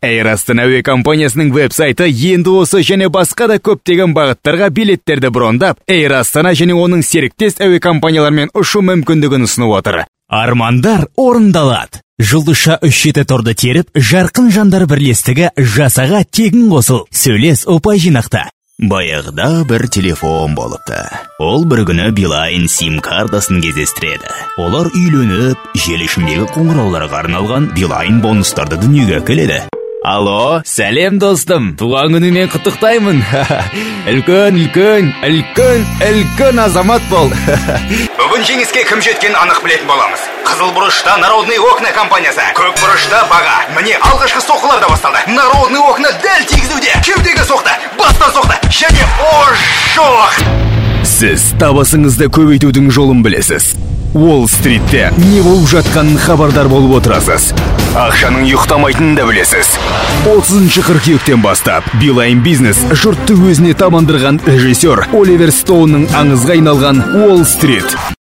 Air Астана әуе компаниясының веб-сайты енді осы және басқа да көптеген бағыттарға билеттерді брондап, Air Астана және оның серіктес әуе компаниялармен ұшу мүмкіндігін ұсынып отыр. Армандар орындалады. Жұлдызша 3 жеті торды теріп, жарқын жандар бірлестігі жасаға тегін қосыл. Сөйлес ұпай жинақта. Баяғыда бір телефон болыпты. Ол бір күні Билайн сим-картасын кездестіреді. Олар үйленіп, желі ішіндегі қоңырауларға арналған Билайн бонустарды дүниеге әкеледі. Алло, сәлем достым, туған күнімен құттықтаймын. Үлкен азамат бол. Бүгін жеңіске кім жеткен анық білетін боламыз. Қызыл бұрышта Народный окна компаниясы, көк бұрышта баға. Міне алғашқы соққылар да басталды. Народный окна дәл тигізуде. Кеудеге соқты, бастан соқты, және ожоқ. Сіз табысыңызды көбейтудің жолын білесіз. Уолл-стритте не болып жатқанын хабардар болып отырасыз. Ақшаның ұйықтамайтынын да білесіз. 30 қыркүйектен бастап Билайн бизнес жұртты өзіне тамандырған режиссер Оливер Стоунның аңызға айналған Уолл-стрит.